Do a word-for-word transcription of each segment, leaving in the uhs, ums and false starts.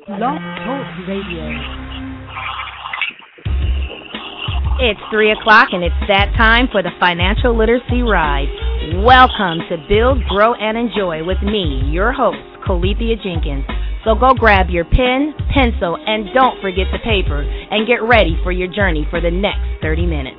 Blog Talk Radio. It's three o'clock and it's that time for the Financial Literacy Ride. Welcome to Build, Grow, and Enjoy with me, your host, Colethea Jenkins. So go grab your pen, pencil, and don't forget the paper, and get ready for your journey for the next thirty minutes.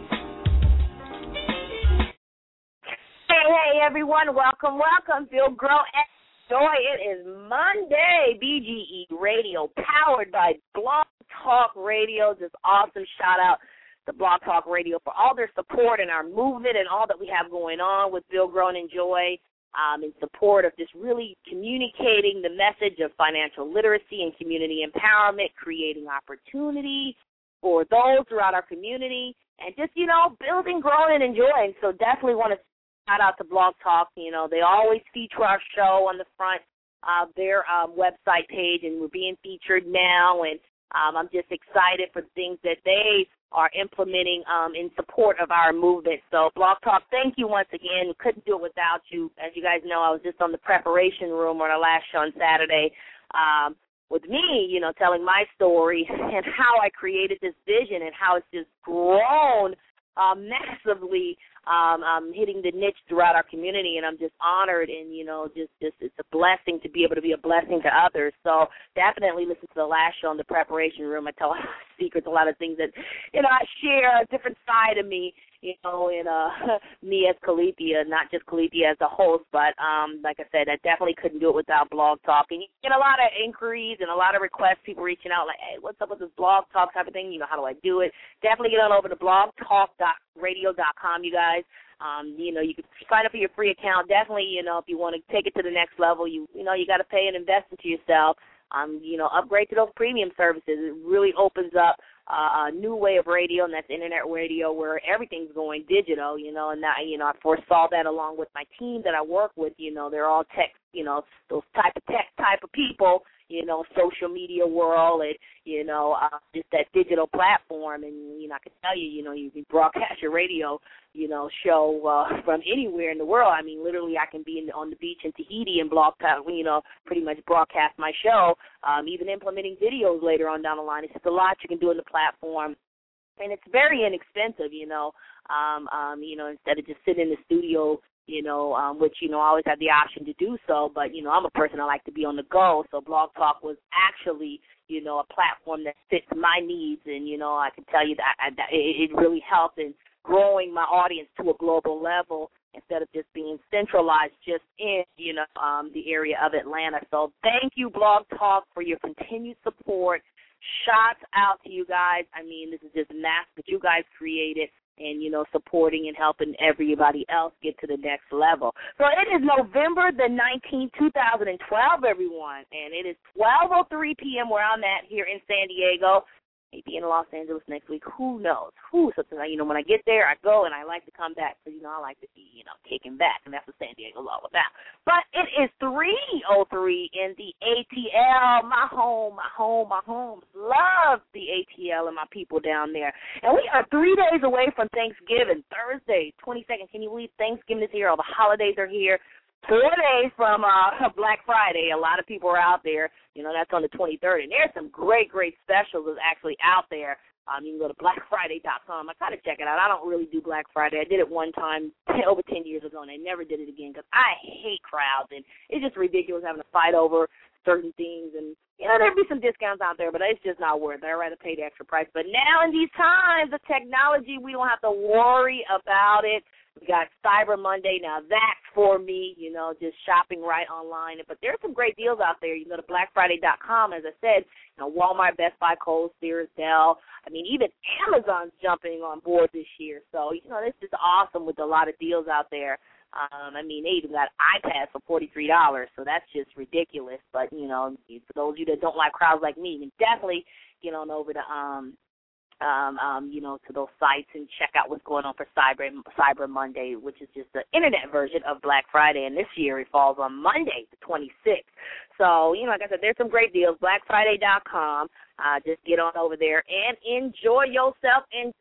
Hey, hey, everyone. Welcome, welcome. Build, Grow, and Enjoy. It is Monday, B G E Radio, powered by Blog Talk Radio. Just awesome shout out to Blog Talk Radio for all their support and our movement and all that we have going on with Build, Grow, and Enjoy. Um, in support of just really communicating the message of financial literacy and community empowerment, creating opportunity for those throughout our community, and just, you know, building, growing, and enjoying. So definitely want to shout out to Blog Talk. You know, they always feature our show on the front of their um, website page, and we're being featured now, and um, I'm just excited for the things that they are implementing um, in support of our movement. So, Blog Talk, thank you once again. We couldn't do it without you. As you guys know, I was just on the preparation room on our last show on Saturday um, with me, you know, telling my story and how I created this vision and how it's just grown uh, massively, um, um, hitting the niche throughout our community. And I'm just honored and, you know, just, just it's a blessing to be able to be a blessing to others. So definitely listen to the last show on the preparation room. I tell a lot of secrets, a lot of things that, you know, I share a different side of me, you know, in uh, me as Colethea, not just Colethea as a host, but um, like I said, I definitely couldn't do it without Blog Talk. And you get a lot of inquiries and a lot of requests, people reaching out like, hey, what's up with this Blog Talk type of thing? You know, how do I do it? Definitely get on over to blog talk dot radio dot com, you guys. Um, you know, you can sign up for your free account. Definitely, you know, if you want to take it to the next level, you you know, you got to pay and invest into yourself. Um, you know, upgrade to those premium services. It really opens up uh, a new way of radio, and that's internet radio where everything's going digital, you know, and that, you know, I foresaw that along with my team that I work with. You know, they're all tech, you know, those type of tech type of people, you know, social media world and, you know, uh, just that digital platform. And, you know, I can tell you, you know, you can broadcast your radio, you know, show uh, from anywhere in the world. I mean, literally I can be in, on the beach in Tahiti and blog, you know, pretty much broadcast my show, um, even implementing videos later on down the line. It's just a lot you can do in the platform. And it's very inexpensive, you know, um, um, you know, instead of just sitting in the studio, you know, um, which, you know, I always have the option to do so. But, you know, I'm a person I like to be on the go. So Blog Talk was actually, you know, a platform that fits my needs. And, you know, I can tell you that, I, that it, it really helped in growing my audience to a global level instead of just being centralized just in, you know, um, the area of Atlanta. So thank you, Blog Talk, for your continued support. Shots out to you guys. I mean, this is just massive that you guys created and, you know, supporting and helping everybody else get to the next level. So it is November the nineteenth, two thousand twelve, everyone, and it is twelve oh three p.m. where I'm at here in San Diego. Maybe in Los Angeles next week. Who knows? Who? Something like, you know, when I get there, I go and I like to come back. So, you know, I like to be, you know, kicking back, and that's what San Diego's all about. But it is three oh three in the A T L, my home, my home, my home. Love the A T L and my people down there. And we are three days away from Thanksgiving, Thursday, twenty-second. Can you believe Thanksgiving is here? All the holidays are here. Four days from uh, Black Friday. A lot of people are out there. You know, that's on the twenty-third. And there's some great, great specials that's actually out there. Um, you can go to black friday dot com. I kind of check it out. I don't really do Black Friday. I did it one time over ten years ago, and I never did it again because I hate crowds. And it's just ridiculous having to fight over certain things. And, you know, there'd be some discounts out there, but it's just not worth it. I'd rather pay the extra price. But now in these times of technology, we don't have to worry about it. We got Cyber Monday. Now that's for me, you know, just shopping right online. But there's some great deals out there. You can go to black friday dot com, as I said, you know, Walmart, Best Buy, Kohl's, Sears, Dell. I mean, even Amazon's jumping on board this year. So, you know, this is awesome with a lot of deals out there. Um, I mean, they even got iPads for forty-three dollars, so that's just ridiculous. But, you know, for those of you that don't like crowds like me, you can definitely get on over to um, um, um, you know, to those sites and check out what's going on for Cyber Cyber Monday, which is just the internet version of Black Friday. And this year it falls on Monday, the twenty-sixth. So, you know, like I said, there's some great deals. black friday dot com. Uh, just get on over there and enjoy yourself and be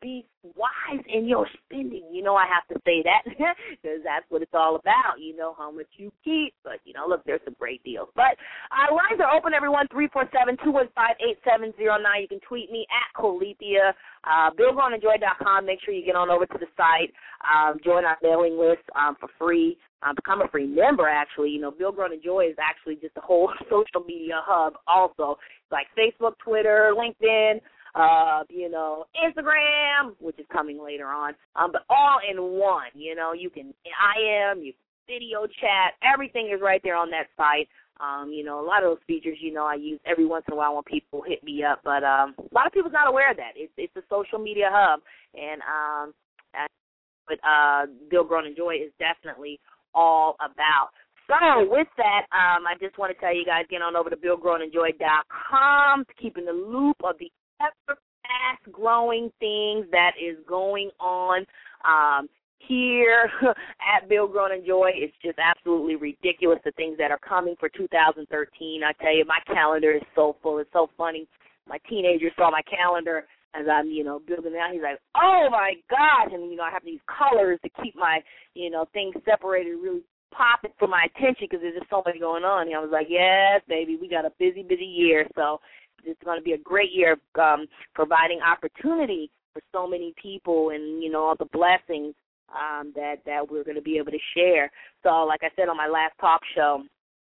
wise in your spending. You know I have to say that because that's what it's all about. You know how much you keep. But, you know, look, there's some great deals. But uh, lines are open, everyone, three four seven, two one five, eight seven zero nine. You can tweet me at Colepia, uh, Bill Grown Enjoy dot com. Make sure you get on over to the site, um, join our mailing list um, for free. Um, become a free member, actually. You know, Bill Grown Enjoy is actually just a whole social media hub also. It's like Facebook, Twitter, LinkedIn, uh, you know, Instagram, which is coming later on, um, but all in one. You know, you can I M, you can video chat, everything is right there on that site. Um, you know, a lot of those features, you know, I use every once in a while when people hit me up, but um, a lot of people's not aware of that. It's, it's a social media hub, and um, but uh, Bill Grown Enjoy is definitely all about. So with that, um, I just want to tell you guys, get on over to Bill Grown Enjoy dot com to keep in the loop of the ever fast-growing things that is going on um, here at Bill Grown Enjoy. It's just absolutely ridiculous, the things that are coming for two thousand thirteen. I tell you, my calendar is so full. It's so funny. My teenager saw my calendar as I'm, you know, building it out. He's like, oh, my gosh. And, you know, I have these colors to keep my, you know, things separated, really popping for my attention because there's just so much going on. And I was like, yes, baby, we got a busy, busy year. So it's going to be a great year um, providing opportunity for so many people and, you know, all the blessings um, that, that we're going to be able to share. So like I said on my last talk show,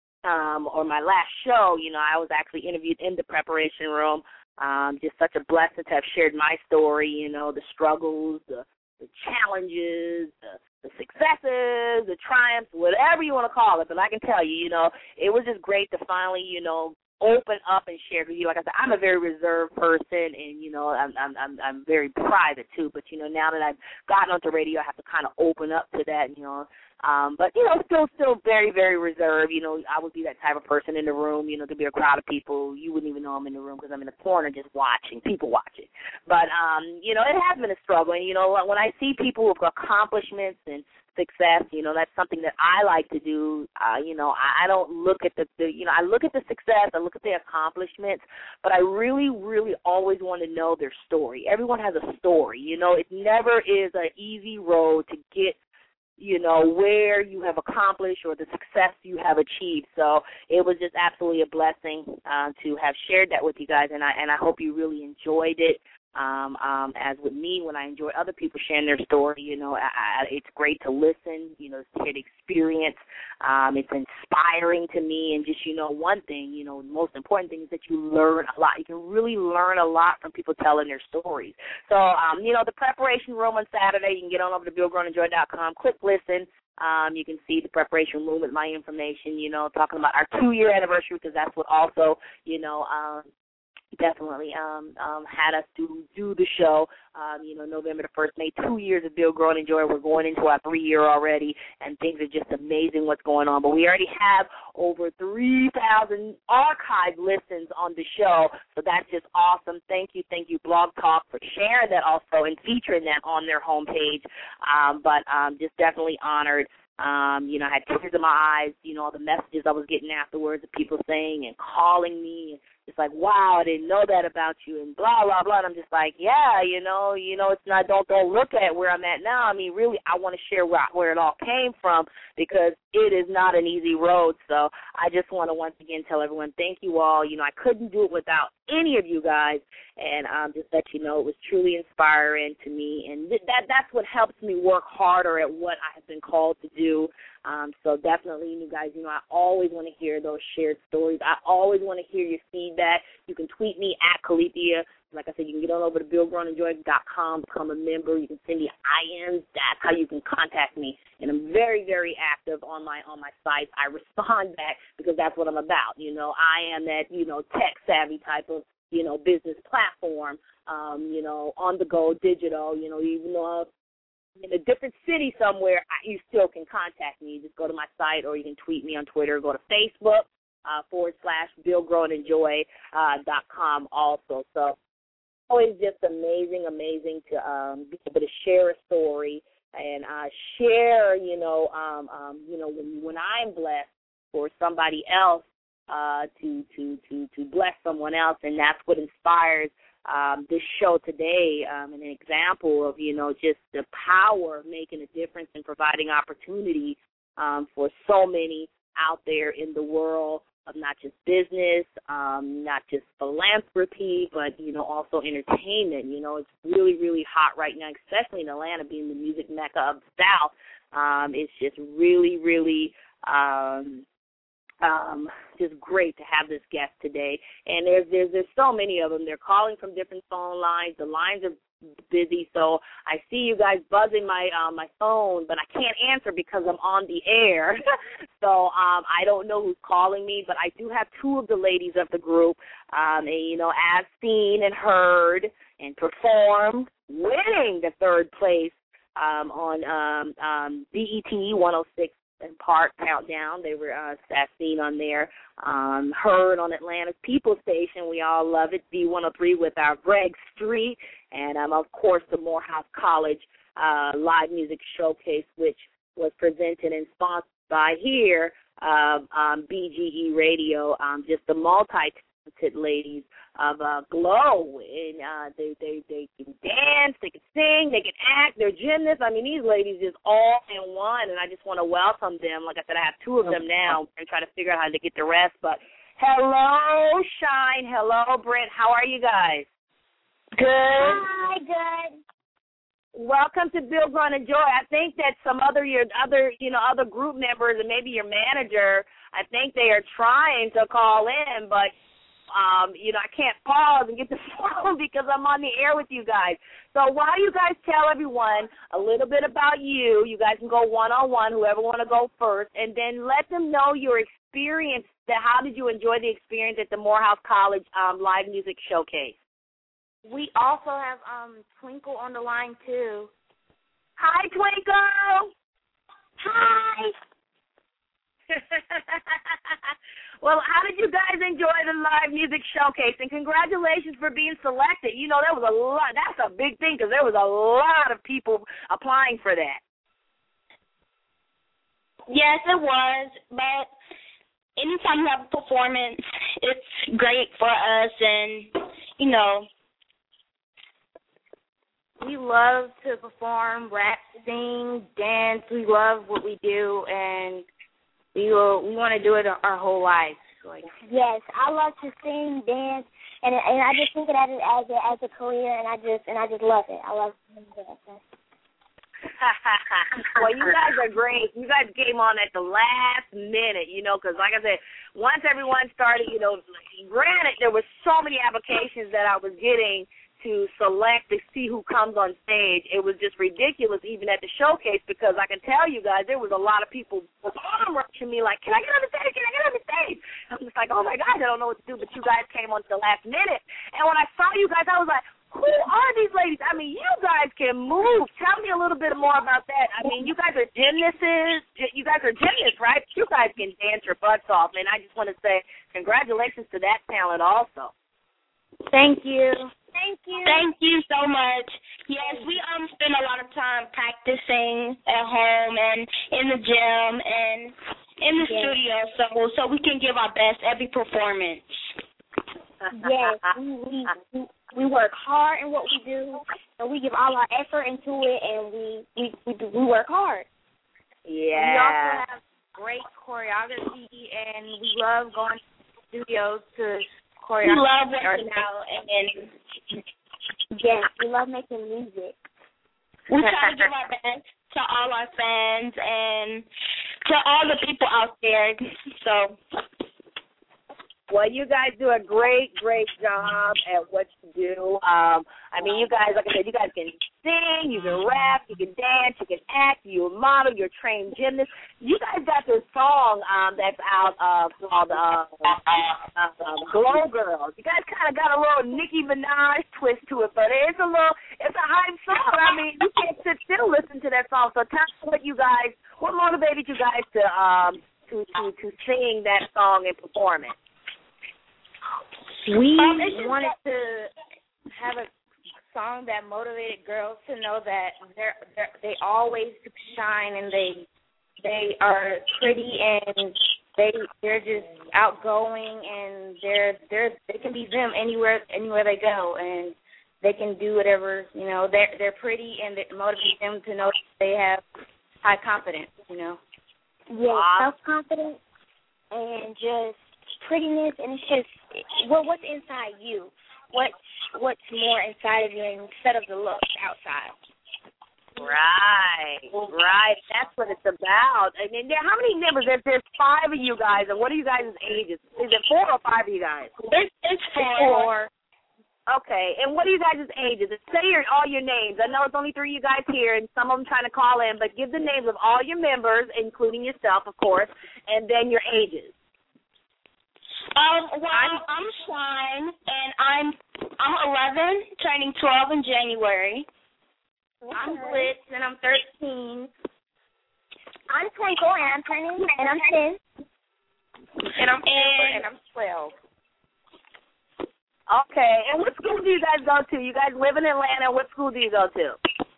um, or my last show, you know, I was actually interviewed in the preparation room. Um, just such a blessing to have shared my story, you know, the struggles, the, the challenges, the, the successes, the triumphs, whatever you want to call it. But I can tell you, you know, it was just great to finally, you know, open up and share with you. Like I said, I'm a very reserved person, and, you know, I'm I'm I'm, I'm very private, too. But, you know, now that I've gotten onto radio, I have to kind of open up to that, you know. Um, but, you know, still, still very, very reserved. You know, I would be that type of person in the room. You know, there'd be a crowd of people. You wouldn't even know I'm in the room because I'm in the corner just watching, people watching. But, um, you know, it has been a struggle. And, you know, when I see people with accomplishments and success, you know, that's something that I like to do. Uh, you know, I, I don't look at the, the, you know, I look at the success, I look at the accomplishments, but I really, really always want to know their story. Everyone has a story. You know, it never is an easy road to get, you know, where you have accomplished or the success you have achieved. So it was just absolutely a blessing uh, to have shared that with you guys, and I and I hope you really enjoyed it. Um, um, as with me, when I enjoy other people sharing their story, you know, I, I, it's great to listen, you know, to get experience. Um, it's inspiring to me, and just, you know, one thing, you know, the most important thing is that you learn a lot. You can really learn a lot from people telling their stories. So, um, you know, the preparation room on Saturday, you can get on over to Bill Grown Enjoy dot com, click listen. Um, you can see the preparation room with my information, you know, talking about our two-year anniversary, because that's what also, you know, um, definitely um, um, had us do do the show. Um, you know, November the first made two years of Bill Grown Enjoy. We're going into our three year already, and things are just amazing what's going on. But we already have over three thousand archive listens on the show, so that's just awesome. Thank you, thank you, Blog Talk, for sharing that also and featuring that on their homepage. Um, but um, just definitely honored. Um, you know, I had tears in my eyes, you know, all the messages I was getting afterwards of people saying and calling me. It's like, wow, I didn't know that about you, and blah, blah, blah. And I'm just like, yeah, you know, you know, it's not, don't, don't look at where I'm at now. I mean, really, I want to share where, where it all came from, because it is not an easy road. So I just want to once again tell everyone, thank you all. You know, I couldn't do it without any of you guys, and um, just let you know it was truly inspiring to me, and th- that that's what helps me work harder at what I have been called to do. Um, so definitely, you guys, you know, I always want to hear those shared stories. I always want to hear your feedback. You can tweet me at Colepia. Like I said, you can get on over to Bill Grown Enjoy dot com, become a member. You can send me I Ms. That's how you can contact me. And I'm very, very active on my on my site. I respond back because that's what I'm about. You know, I am that, you know, tech-savvy type of, you know, business platform, um, you know, on-the-go, digital, you know, even though in a different city somewhere, you still can contact me. Just go to my site, or you can tweet me on Twitter. Go to Facebook uh, forward slash Bill Grown Enjoy uh, dot com also. So always just amazing, amazing to um, be able to share a story and uh, share, you know, um, um, you know, when when I'm blessed for somebody else uh, to to to to bless someone else, and that's what inspires um, this show today um, an example of, you know, just the power of making a difference and providing opportunity um, for so many out there in the world of not just business, um, not just philanthropy, but, you know, also entertainment. You know, it's really, really hot right now, especially in Atlanta, being the music mecca of the South. Um, it's just really, really um, um, just great to have this guest today. And there's, there's there's so many of them. They're calling from different phone lines. The lines are busy, so I see you guys buzzing my uh, my phone, but I can't answer because I'm on the air. so um, I don't know who's calling me, but I do have two of the ladies of the group, um, and, you know, as seen and heard and performed, winning the third place um, on um, um, B E T one oh six and Park Countdown. They were uh, as seen on there, um, heard on Atlanta's People Station. We all love it, B one oh three with our Greg Street, and, um, of course, the Morehouse College uh, Live Music Showcase, which was presented and sponsored by here, uh, um, B G E Radio, um, just the multi-talented ladies of uh, Glow. And uh, they, they, they can dance, they can sing, they can act, they're gymnasts. I mean, these ladies just all in one, and I just want to welcome them. Like I said, I have two of them now and try to figure out how to get the rest. But hello, Shine. Hello, Brent. How are you guys? Good. Hi, good. Welcome to Bill Grun and Joy. I think that some other your other you know other group members and maybe your manager, I think they are trying to call in, but um, you know I can't pause and get the phone because I'm on the air with you guys. So while you guys tell everyone a little bit about you, you guys can go one on one, whoever want to go first, and then let them know your experience. That how did you enjoy the experience at the Morehouse College um, Live Music Showcase? We also have um, Twinkle on the line, too. Hi, Twinkle. Hi. Well, how did you guys enjoy the live music showcase? And congratulations for being selected. You know, there was a lot. That's a big thing because there was a lot of people applying for that. Yes, it was. But anytime you have a performance, it's great for us. And, you know, we love to perform, rap, sing, dance. We love what we do, and we will, we want to do it our whole lives. Like, yes, I love to sing, dance, and and I just think of it as a as a career, and I just and I just love it. I love it. Well, you guys are great. You guys came on at the last minute, you know, because like I said, once everyone started, you know, granted there were so many applications that I was getting to select to see who comes on stage. It was just ridiculous even at the showcase because I can tell you guys there was a lot of people arm rushing me like, can I get on the stage? Can I get on the stage? I'm just like, oh, my gosh, I don't know what to do, but you guys came on to the last minute. And when I saw you guys, I was like, who are these ladies? I mean, you guys can move. Tell me a little bit more about that. I mean, you guys are gymnasts. You guys are gymnasts, right? You guys can dance your butts off, and I just want to say congratulations to that talent also. Thank you. Thank you. Thank you so much. Yes, we um spend a lot of time practicing at home and in the gym and in the yes. studio, so so we can give our best every performance. Yes, we, we we work hard in what we do, and we give all our effort into it, and we we we, do, we work hard. Yeah. We also have great choreography, and we love going to studios to. We love working out, and yes, we love making music. We try to give our best to all our fans and to all the people out there. So, well, you guys do a great, great job at what you do. Um, I mean, you guys, like I said, you guys can sing, you can rap, you can dance, you can act, you're a model, you're a trained gymnast. You guys got this song um, that's out uh, called uh, uh, um, Glow Girls. You guys kind of got a little Nicki Minaj twist to it, but it's a little, it's a hype song. I mean, you can't sit still listen to that song. So tell us what you guys, what motivated you guys to um, to, to, to sing that song and perform it? We um, wanted to have a song that motivated girls to know that they're, they're, they always shine and they they are pretty and they they're just outgoing, and they're they're they can be them anywhere anywhere they go, and they can do whatever, you know. They're they're pretty, and it motivates them to know that they have high confidence, you know. Yeah, wow. Self-confidence and just prettiness, and it's just, well, what's inside you? What What's more inside of you instead of the looks outside? Right, right. That's what it's about. I mean, there, how many members? There's, there's five of you guys, and what are you guys' ages? Is it four or five of you guys? It's, it's four. four. Okay, and what are you guys' ages? Say your, all your names. I know it's only three of you guys here, and some of them trying to call in, but give the names of all your members, including yourself, of course, and then your ages. Um, well, I'm, I'm Shine, and I'm I'm eleven, turning twelve in January. Okay. I'm Blitz, and I'm thirteen. I'm Twinkle, and I'm turning, and I'm ten. And I'm and, and I'm twelve. Okay, and what school do you guys go to? You guys live in Atlanta. What school do you go to?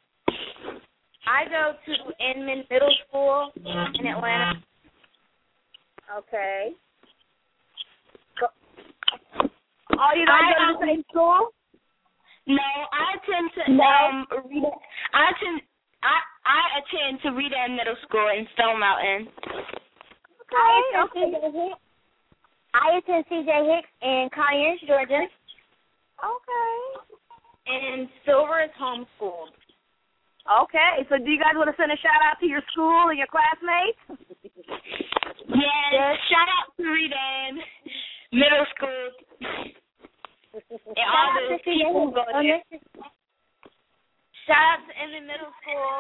I go to Inman Middle School in Atlanta. Okay. All you guys go to the same school? No, I attend to no. um Rita. I attend I I attend to Rita Middle School in Stone Mountain. Okay. okay. I attend C J Hicks in Conyers, Georgia. Okay. And Silver is homeschooled. Okay, so do you guys want to send a shout out to your school and your classmates? Yes, yes. Shout out to Rita Middle School. And all the people who go there. Shout out to Inman Middle School.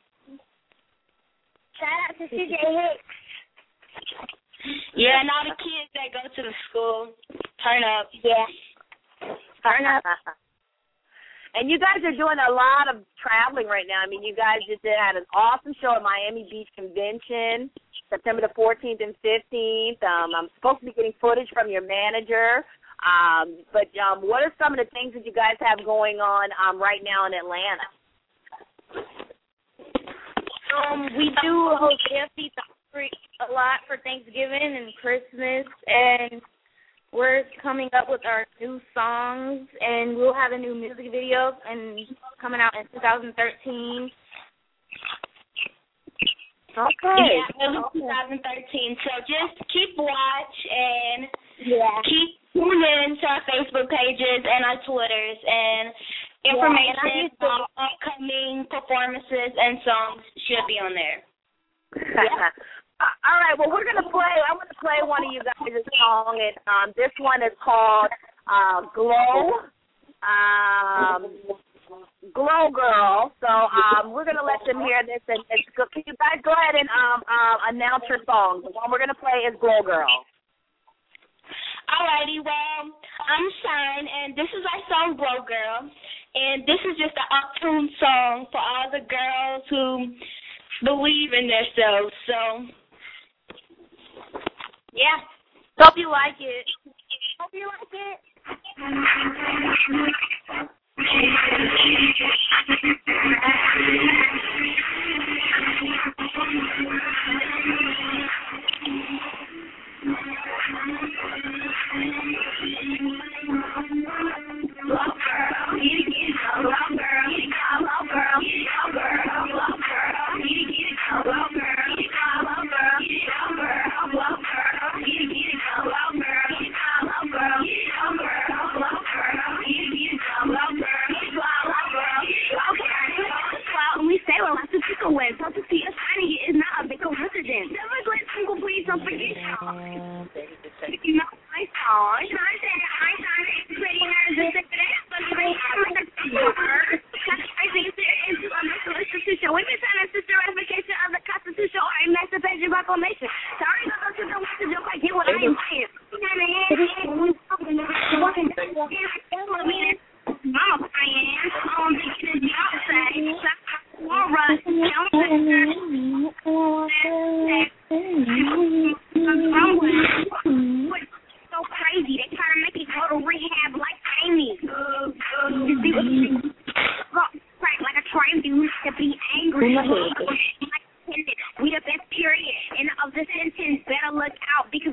Shout out to C J Hicks. Yeah, and all the kids that go to the school. Turn up. Yeah. Turn up. And you guys are doing a lot of traveling right now. I mean, you guys just did, had an awesome show at Miami Beach Convention, September the fourteenth and fifteenth. Um, I'm supposed to be getting footage from your manager. Um, but um, what are some of the things that you guys have going on um, right now in Atlanta? Um, we do Hosea Pizza a lot for Thanksgiving and Christmas, and we're coming up with our new songs, and we'll have a new music video and coming out in two thousand thirteen. Okay. Yeah, twenty thirteen. So just keep watch and yeah. keep tuning to our Facebook pages and our Twitters, and information yeah, on upcoming performances and songs should be on there. Yeah. All right, well, we're going to play, I'm going to play one of you guys' song, and um, this one is called uh, Glow, um, Glow Girl. So um, we're going to let them hear this, and, and can you guys go ahead and um, uh, announce your song? The one we're going to play is Glow Girl. Alrighty, well, I'm Shine, and this is our song Glow Girl, and this is just an up-tune song for all the girls who believe in themselves, so... yeah. Hope you like it. Hope you like it. We the best period, and of the sentence, better look out because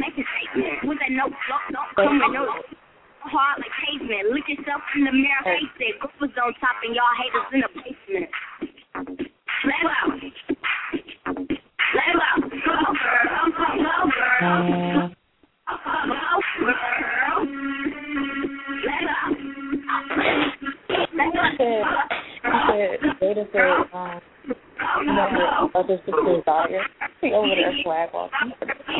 make a statement. With that note, don't, don't come with no hard like pavement. Look yourself in the mirror, face it. Goofers on top and y'all haters in the basement. Let it out. Let it out. Go, girl. Go, go, girl. Go, girl. Let it out. Let it out. Jada said, um, you know, the other sister's daughter, she over there flag walking.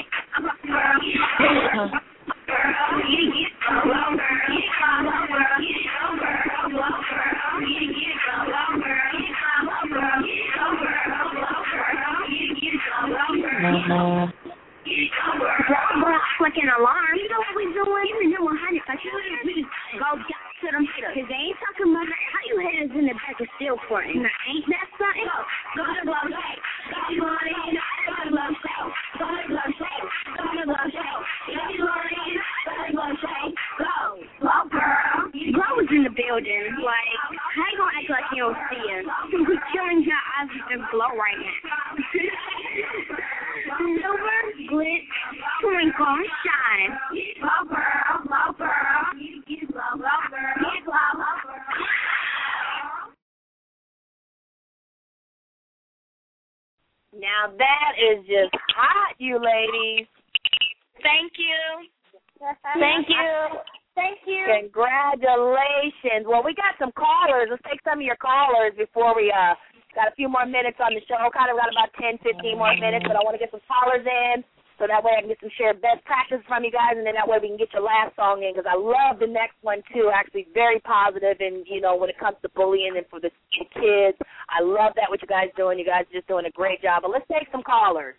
Uh-huh. Like an alarm. You know what we doing? You know what honey, like we go to them haters. Cause they ain't talking about how you haters in the back is still fronting. Ain't that something? Go to the glove shake. Go to the glove shake. Go to the glove shake. Go to the glove shake. Go to the glove shake. Go to the glove shake. Go. Go, girl. Glow is in the building. Like, how you gonna act like you don't see him? We're killing your eyes with glow right now. Silver, glitz, twinkle, and shine. Glow, girl. Glow, girl. Glow, glow, girl. Glow, glow, girl. Now that is just hot, you ladies. Thank you. Thank you. Thank you. Congratulations. Well, we got some callers. Let's take some of your callers before we uh got a few more minutes on the show. Kind of got about ten, fifteen more minutes, but I want to get some callers in so that way I can get some shared best practices from you guys, and then that way we can get your last song in, because I love the next one, too. Actually, very positive, and, you know, when it comes to bullying and for the kids, I love that what you guys doing. You guys are just doing a great job. But let's take some callers.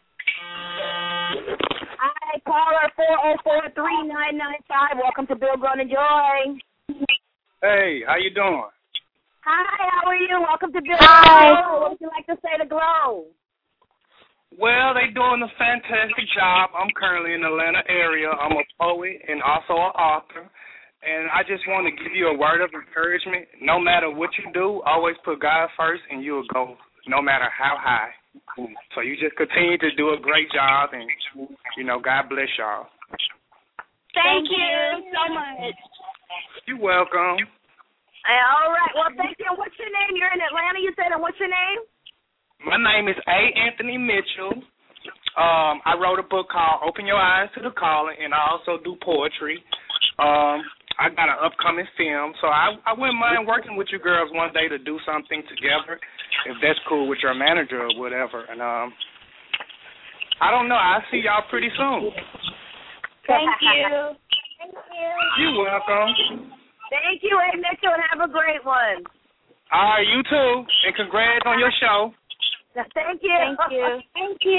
Hi, caller four oh four, three nine nine five. Welcome to Bill Grown and Joy. Hey, how you doing? Hi, how are you? Welcome to Bill Hi. Grown and Joy. What would you like to say to Glow? Well, they doing a fantastic job. I'm currently in the Atlanta area. I'm a poet and also an author. And I just want to give you a word of encouragement. No matter what you do, always put God first and you'll go no matter how high. So you just continue to do a great job, and, you know, God bless y'all. Thank you so much. You're welcome. All right. Well, thank you. What's your name? You're in Atlanta, you said, and what's your name? My name is A. Anthony Mitchell. Um, I wrote a book called Open Your Eyes to the Calling, and I also do poetry. Um, I got an upcoming film, so I, I wouldn't mind working with you girls one day to do something together, if that's cool with your manager or whatever. And um, I don't know. I'll see y'all pretty soon. Thank you. Thank you. You're welcome. Thank you, A. Mitchell, and have a great one. All right, you too, and congrats on your show. Thank you. Thank you. Thank you.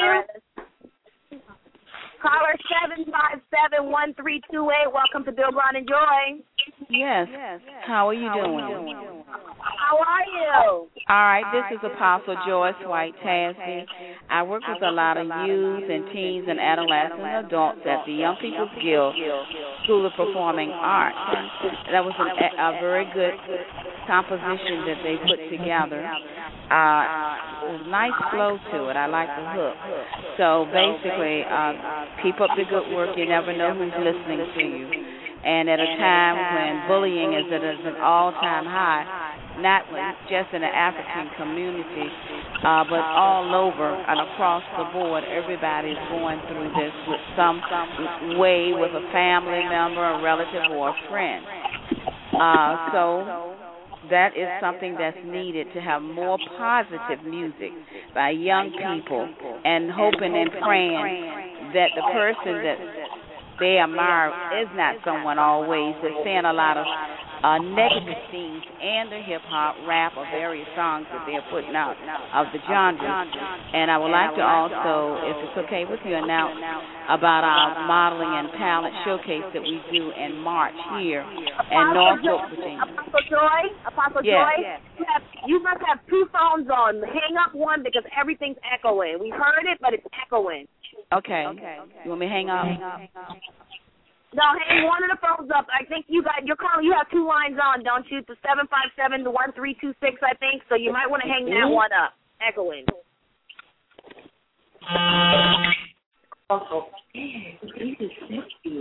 Caller seven five seven, one three two eight. Welcome to Bill Brown and Joy. Yes. How are you doing? How are you? All right, this is Apostle Joyce White Tasby. I work with a lot of youth and teens and adolescents and adults at the Young People's Guild School of Performing Arts. That was an, a very good composition that they put together. Uh, there's a nice flow to it. I like the hook. So basically, uh, keep up the good work. You never know who's listening to you. And at a time when bullying is at an all-time high, not just in the African community, uh, but all over and across the board, everybody's going through this with some way with a family member, a relative, or a friend. Uh, so that is something that's needed, to have more positive music by young people, and hoping and praying that the person that they admire is not someone always that's saying a lot of uh, negative things in the hip-hop, rap, or various songs that they're putting out of the genre. And I would like to also, if it's okay with you, announce about our modeling and talent showcase that we do in March here in Norfolk, Virginia. Apostle Joy? Apostle Yes. Joy? You, have, you must have two phones on. Hang up one because everything's echoing. We heard it, but it's echoing. Okay. You want me to hang up? No, hang one of the phones up. I think you got you're calling. You have two lines on, don't you? The seven five seven, the one three two six, I think. So you might want to hang that one up. Echoing. Oh, this is sexy.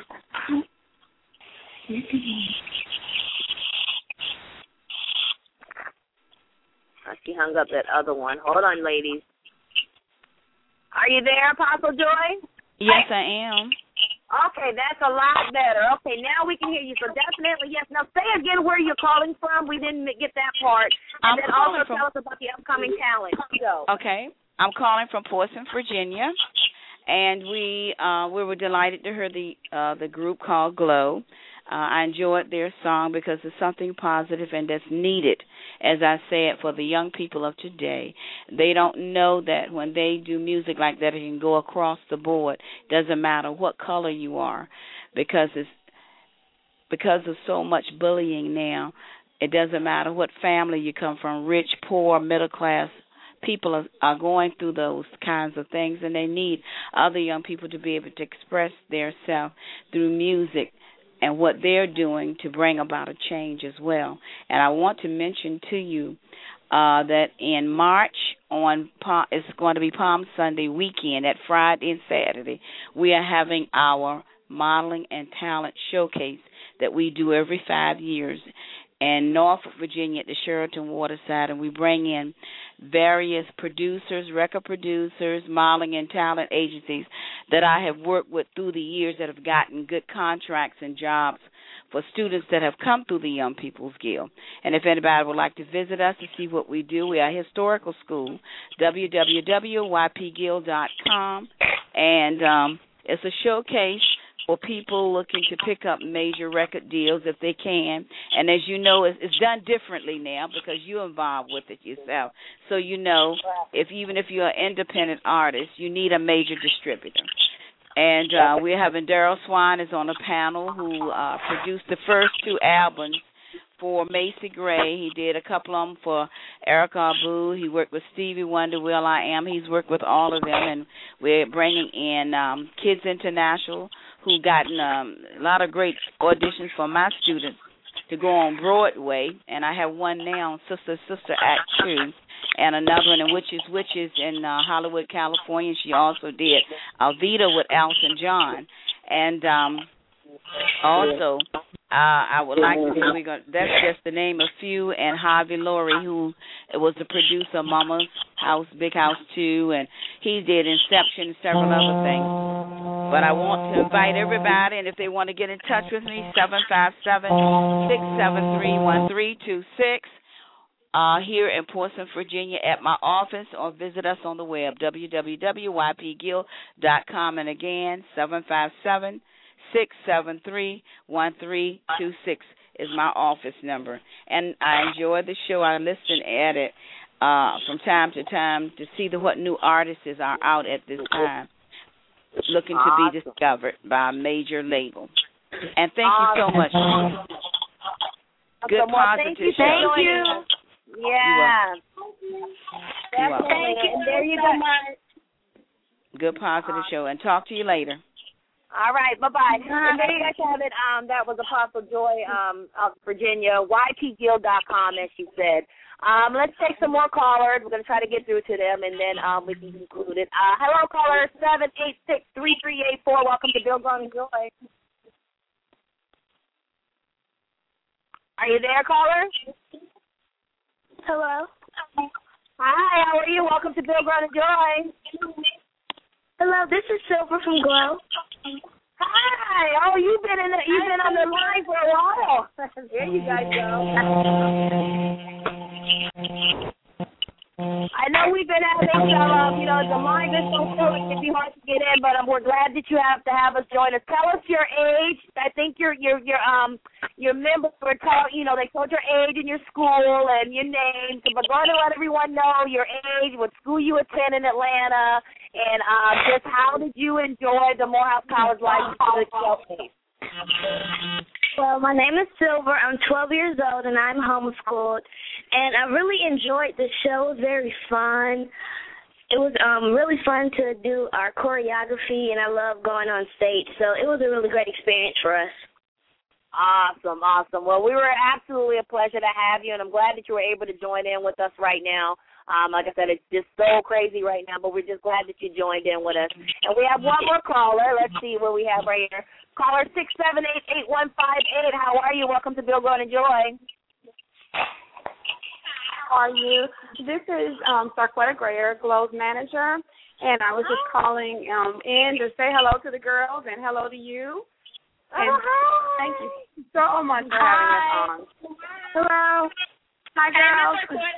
She hung up that other one. Hold on, ladies. Are you there, Apostle Joy? Yes, I am. Okay, that's a lot better. Okay, now we can hear you. So definitely, yes. Now say again where you're calling from. We didn't get that part. And I'm then calling also from, tell us about the upcoming talent. Go. Okay, I'm calling from Portsmouth, Virginia, and we uh, we were delighted to hear the uh, the group called Glow. Uh, I enjoyed their song because it's something positive and that's needed, as I said, for the young people of today. They don't know that when they do music like that, it can go across the board. Doesn't matter what color you are, because it's because of so much bullying now. It doesn't matter what family you come from, rich, poor, middle class. People are, are going through those kinds of things, and they need other young people to be able to express their self through music and what they're doing to bring about a change as well. And I want to mention to you uh, that in March, on Palm, it's going to be Palm Sunday weekend, at Friday and Saturday, we are having our modeling and talent showcase that we do every five years in Norfolk, Virginia, at the Sheraton Waterside, and we bring in various producers, record producers, modeling and talent agencies that I have worked with through the years that have gotten good contracts and jobs for students that have come through the Young People's Guild. And if anybody would like to visit us and see what we do, we are a historical school, w w w dot y p guild dot com, and um, it's a showcase for people looking to pick up major record deals if they can. And as you know, it's, it's done differently now because you're involved with it yourself. So you know, if even if you're an independent artist, you need a major distributor. And uh, we're having Daryl Swan is on the panel, who uh, produced the first two albums for Macy Gray. He did a couple of them for Erykah Badu. He worked with Stevie Wonder, Will I Am. He's worked with all of them. And we're bringing in um, Kids International, who gotten um, a lot of great auditions for my students to go on Broadway. And I have one now, Sister Sister Act two, and another one in Witches Witches in uh, Hollywood, California. She also did Alvita with Elton John. And um, also, uh, I would like to say, we're gonna, that's just to name a few, and Harvey Laurie, who was the producer of Mama's House, Big House two, and he did Inception and several other things. But I want to invite everybody, and if they want to get in touch with me, seven five seven, six seven three, one three two six. Uh, here in Portsmouth, Virginia, at my office, or visit us on the web, w w w dot y p guild dot com. And again, seven five seven, six seven three, one three two six is my office number. And I enjoy the show. I listen at it uh, from time to time to see the, what new artists are out at this time, looking to be discovered by a major label. And thank you so much. Good positive show. Thank you. Yeah. Definitely. Thank you. And there you go. Good positive show. And talk to you later. All right. Bye-bye. And there you guys have it. Um, that was Apostle Joy um, of Virginia, y p guild dot com, as she said. Um, let's take some more callers. We're going to try to get through to them, and then um, we can conclude it. Uh, hello, caller, seven eight six, three three eight four. Welcome to Bill Grown and Joy. Are you there, caller? Hello. Hi, how are you? Welcome to Bill Grown and Joy. Hello, this is Silver from Glow. Hi. Oh, you've been in the, you've been on the line for a while. There you guys go. I know we've been having some, um, you know, the line is so full it can be hard to get in, but um, we're glad that you have to have us join us. Tell us your age. I think your your your um your members were told, you know, they told your age and your school and your name. So, but go ahead and let everyone know your age, what school you attend in Atlanta, and um, just how did you enjoy the Morehouse College Life Showcase? Well, my name is Silver. I'm twelve years old, and I'm homeschooled. And I really enjoyed the show. It was very fun. It was um, really fun to do our choreography, and I love going on stage. So it was a really great experience for us. Awesome, awesome. Well, we were absolutely a pleasure to have you, and I'm glad that you were able to join in with us right now. Um, like I said, it's just so crazy right now, but we're just glad that you joined in with us. And we have one more caller. Let's see what we have right here. Caller six seven eight, eight one five eight. How are you? Welcome to Build, Grow, and Enjoy. How are you? This is um, Sarquetta Grayer, Glow's manager, and I was just calling um, in to say hello to the girls and hello to you. And oh, hi. Thank you so much for having us on. Hello. Hi, girls.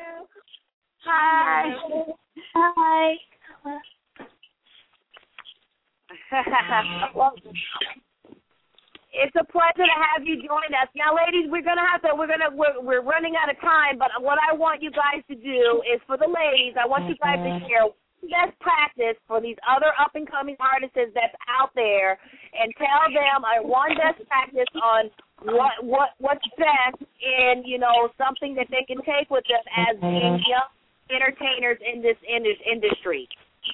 Hi. Hi. Well, it's a pleasure to have you join us. Now, ladies, we're gonna have to. We're gonna. We're, we're running out of time. But what I want you guys to do is, for the ladies, I want you guys to share best practice for these other up and coming artists that's out there, and tell them uh, one best practice on what what what's best in, you know, something that they can take with them as being young entertainers in this in this industry.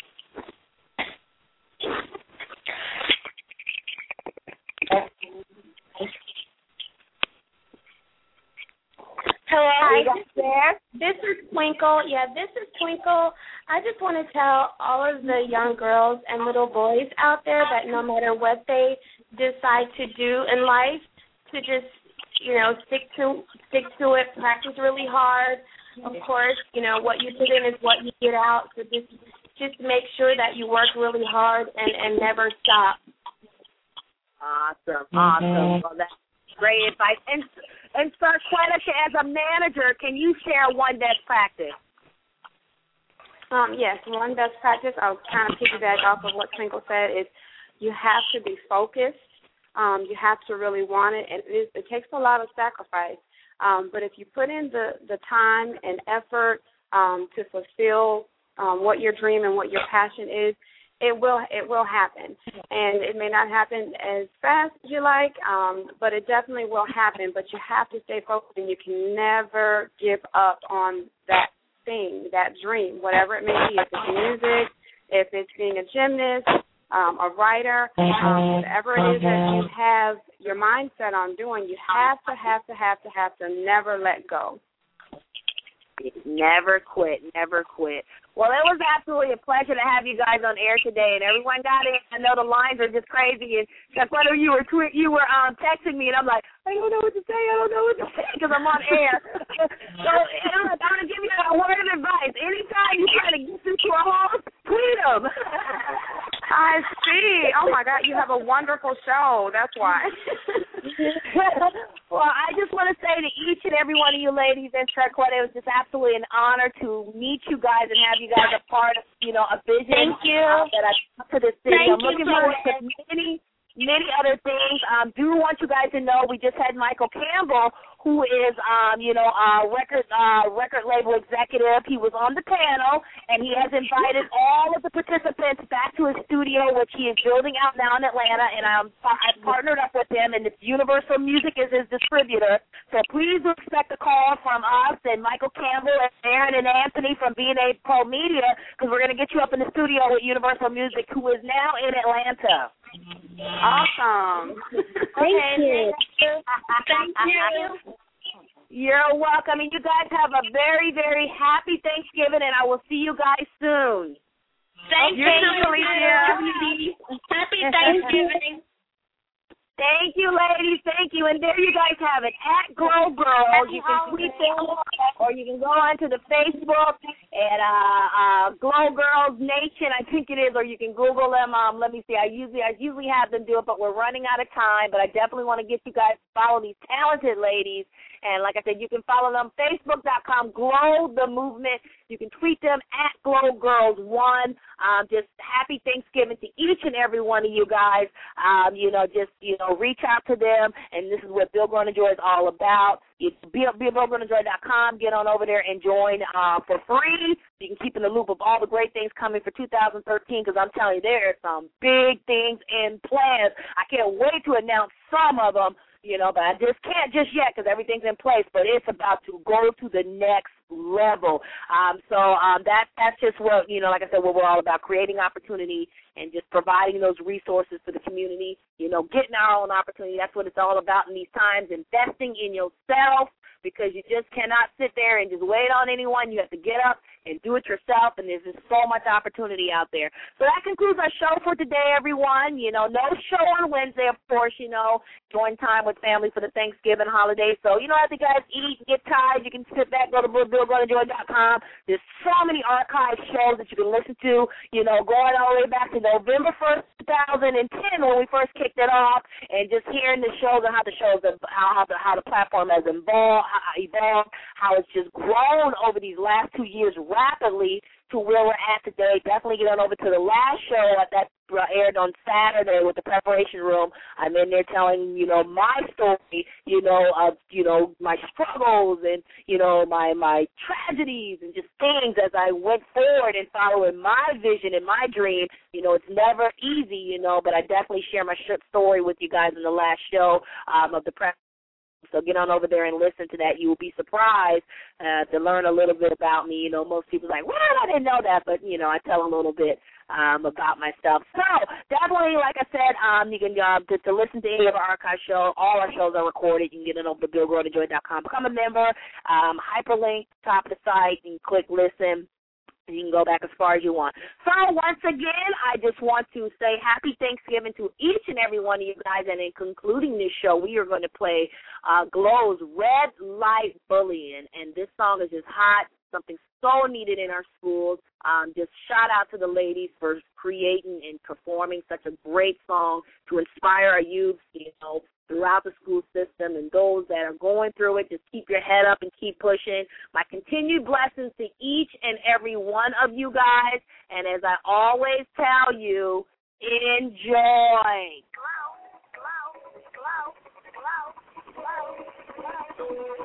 Hello. Hi, there. This is Twinkle. Yeah, this is Twinkle. I just want to tell all of the young girls and little boys out there that no matter what they decide to do in life, to just, you know, stick to stick to it, practice really hard. Of course, you know, what you put in is what you get out. So just just make sure that you work really hard and, and never stop. Awesome, awesome. Well, that's great advice. And and Sarquetta, as a manager, can you share one best practice? Um, yes, one best practice, I'll kind of piggyback off of what Twinkle said, is you have to be focused. Um, you have to really want it, and it, is, it takes a lot of sacrifice. Um, but if you put in the, the time and effort um, to fulfill um, what your dream and what your passion is, it will it will happen. And it may not happen as fast as you like, um, but it definitely will happen. But you have to stay focused, and you can never give up on that thing, that dream, whatever it may be. If it's music, if it's being a gymnast, um, a writer, um, whatever it is that you have your mindset on doing, you have to, have to, have to, have to never let go. Never quit, never quit. Well, it was absolutely a pleasure to have you guys on air today, and everyone got in. I know the lines are just crazy, and that's whether you were twi- you were um, texting me, and I'm like, I don't know what to say, I don't know what to say, because I'm on air. So I'm going to give you a word of advice. Anytime you try to get into a horse, tweet them. I see. Oh, my God, you have a wonderful show. That's why. Well, I just want to say to each and every one of you ladies and Sarquetta, it was just absolutely an honor to meet you guys and have you guys a part of, you know, a vision. Thank you. Uh, that I brought to the city. Thank I'm looking you forward to many, many other things. Um, do want you guys to know we just had Michael Campbell, who is, um, you know, a record uh, record label executive. He was on the panel, and he has invited all of the participants back to his studio, which he is building out now in Atlanta, and I'm, I've partnered up with him, and it's Universal Music is his distributor. So please expect a call from us and Michael Campbell and Aaron and Anthony from B and A Pro Media, because we're going to get you up in the studio with Universal Music, who is now in Atlanta. Awesome. Thank you. Thank you. You're welcome. And you guys have a very, very happy Thanksgiving, and I will see you guys soon. Thank you. you. Happy Thanksgiving. Thank you, ladies. Thank you. And there you guys have it. At Glow Girls. You can tweet them, or you can go onto the Facebook at uh, uh, Glow Girls Nation, I think it is, or you can Google them. Um, let me see. I usually I usually have them do it, but we're running out of time. But I definitely want to get you guys to follow these talented ladies. And like I said, you can follow them, Facebook dot com, Glow the Movement. You can tweet them at Glow Girls one. Um, just happy Thanksgiving to each and every one of you guys. Um, you know, just, you know, reach out to them. And this is what Build, Grow, and Enjoy is all about. It's build grow and enjoy dot com. Get on over there and join uh, for free. You can keep in the loop of all the great things coming for two thousand thirteen, because I'm telling you, there are some big things in plans. I can't wait to announce some of them. You know, but I just can't just yet because everything's in place. But it's about to go to the next level. Um, so um, that that's just what, you know, like I said, what we're all about, creating opportunity and just providing those resources for the community. You know, getting our own opportunity. That's what it's all about in these times. Investing in yourself, because you just cannot sit there and just wait on anyone. You have to get up and do it yourself, and there's just so much opportunity out there. So that concludes our show for today, everyone. You know, no show on Wednesday, of course, you know, join time with family for the Thanksgiving holiday. So, you know, as you guys eat and get tired, you can sit back, go to bill brother joy dot com. There's so many archive shows that you can listen to, you know, going all the way back to November first, two thousand ten when we first kicked it off, and just hearing the shows and how the shows, how, how, the, how the platform has evolved, evolved, how it's just grown over these last two years rapidly to where we're at today. Definitely get on over to the last show that aired on Saturday with the preparation room. I'm in there telling, you know, my story, you know, of, you know, my struggles and, you know, my, my tragedies and just things as I went forward and following my vision and my dream. You know, it's never easy, you know, but I definitely share my story with you guys in the last show um, of the prep. So get on over there and listen to that. You will be surprised uh, to learn a little bit about me. You know, most people are like, well, I didn't know that, but, you know, I tell a little bit um, about myself. So definitely, like I said, um, you can uh, to, to listen to any of our archive shows. All our shows are recorded. You can get it over to bill grow joy dot com. Become a member. Um, hyperlink, top of the site, and click listen. You can go back as far as you want. So once again, I just want to say happy Thanksgiving to each and every one of you guys. And in concluding this show, we are going to play uh, Glow's Red Light Bullying. And this song is just hot, something so needed in our schools. Um, just shout out to the ladies for creating and performing such a great song to inspire our youth, you know, throughout the school system, and those that are going through it, just keep your head up and keep pushing. My continued blessings to each and every one of you guys, and as I always tell you, enjoy. Glow, glow, glow, glow, glow, glow.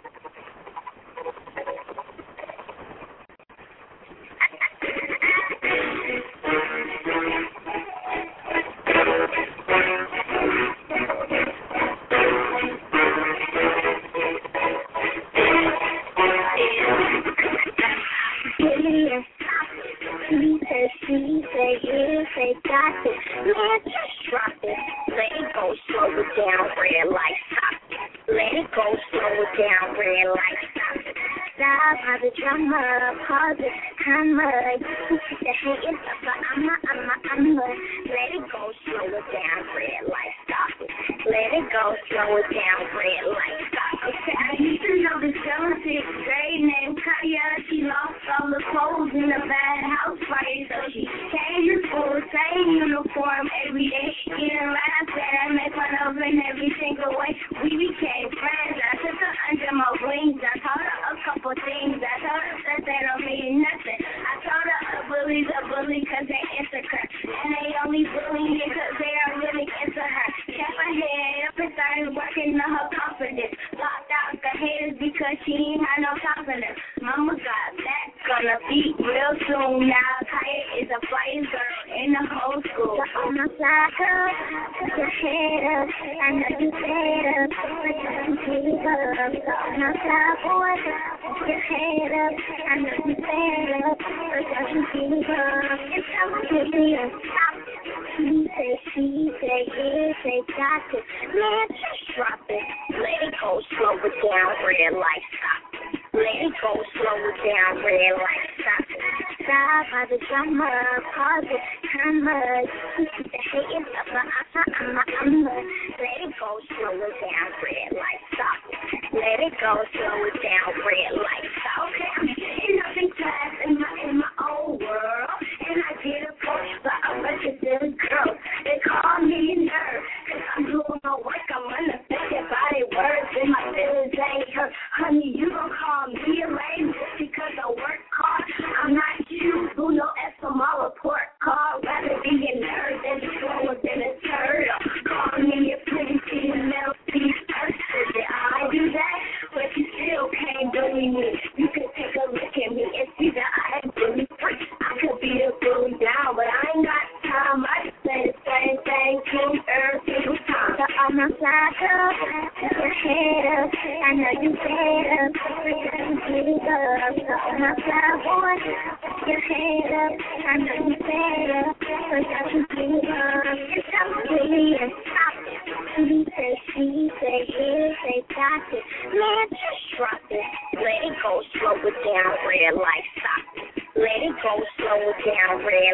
She said, she said, yeah, say, got it. Man, just drop it. Let it go, slow it down, red light, stop it. Let it go, slow it down, red light, stop it. Stop, how the drama, pause it, hammer. The hating stuff, I'm a, I'm a, I'm a. Let it go, slow it down, red light, stop it. Let it go, slow it down, red light, stop it. I used to know this girl in sixth grade named Kaya. She lost all the clothes in a bad house party, so she came to school, same uniform every day, getting laughed at and make fun of in every single way. We became friends. I took her under my wings. I taught her a couple things. I told her that they don't mean nothing. I told her a bully's a bully because they insecure, and they only bully me because they are really into her. Kept her head up and started working on her confidence. Locked out the haters because she ain't had no confidence. Mama got that gonna be real soon. Now Kaya is a flying girl in the whole school. So on my side, girl, put your head up. I know you better, but you can keep up. So on my side, boy, put your head up. I know you better, but you can keep up. It's time to be a stop. She said, she said, yeah, say, got it. Man, just drop it. Let it go, slow it down, red light, stop. Let it go, slow it down, red light, stop. Stop, how the drama, pause it, hammer. The hating stuff, I'm a, I'm a, I'm a. Let it go, slow it down, red light, stop. Let it go, slow it down, red light, stop. Okay, I'm sitting up in class in my, in my own world, and I get approached by a bunch of different girls. They call me a nerd, cause I'm doing my work, I'm unaffected by their words, and my feelings ain't hurt. Honey, you gon' call me a lame just because I work hard. I'm not you, who no S on my report card. Rather be a nerd than slower than a turtle. Call me a pretty female piece person. Did I do that? But you still can't bully me. You can take a look at me and see that I ain't bully free. I could be a bully down, but I ain't got time. I just say the same thing to every single time. So on my side, girl, put your head up. I know you better, but you can keep up. So on my side, boy, put your head up. I know you better, but you can keep up. It's time to be a stop it. She say, she say, yeah, say, got it. Man, just drop it. Let it go, slow it down, red light, stop.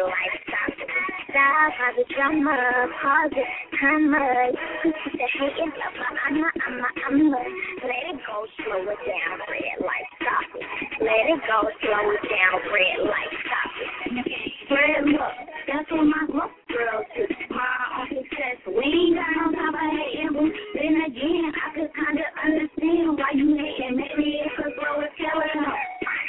red light, stop it. Stop all the drama, pause it, hammer. The hate and love, I'ma, I'ma, I'ma. Let it go, slow it down, red light, stop it. Let it go, slow it down, red light, stop it. Red look, that's what my look girls do. My own success, we ain't got no time for hating, boo. Then again, I could kinda understand why you hating. Maybe it's cause bro is killing them.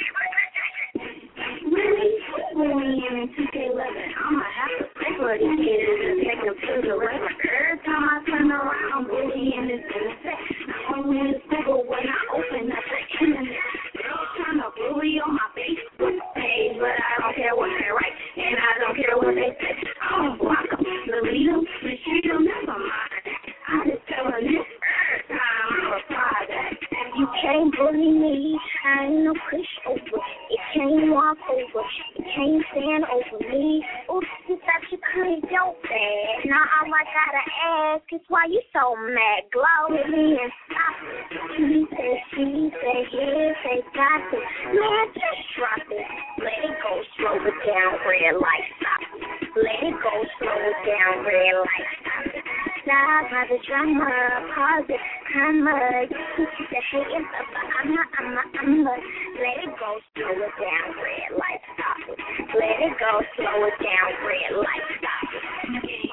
Really? When we in two K eleven, I'ma have to pay for these kids and take them to the river. Every time I turn around, I'm bullying this internet. Not only is Google when I open up the internet. Girls trying to bully on my Facebook page, but I don't care what they write, and I don't care what they say. I don't block them, delete them, mistreat them, never mind. I just tell them this every time I reply that. You can't bully me, I ain't no pushover. You can't walk over, you can't stand over me. Oops, you thought you could, don't bad. Now all I gotta ask is why you so mad. Glow with me and stop it. He said, she said, yeah, say got it. Man, just drop it. Let it go, slow it down, red light, stop it. Let it go, slow it down, red light, stop it. Stop all the drama, pause it, hammer. The hate and love, I'ma, I'ma, I'ma. Let it go, slow it down, red light, stop it. Let it go, slow it down, red light, stop it.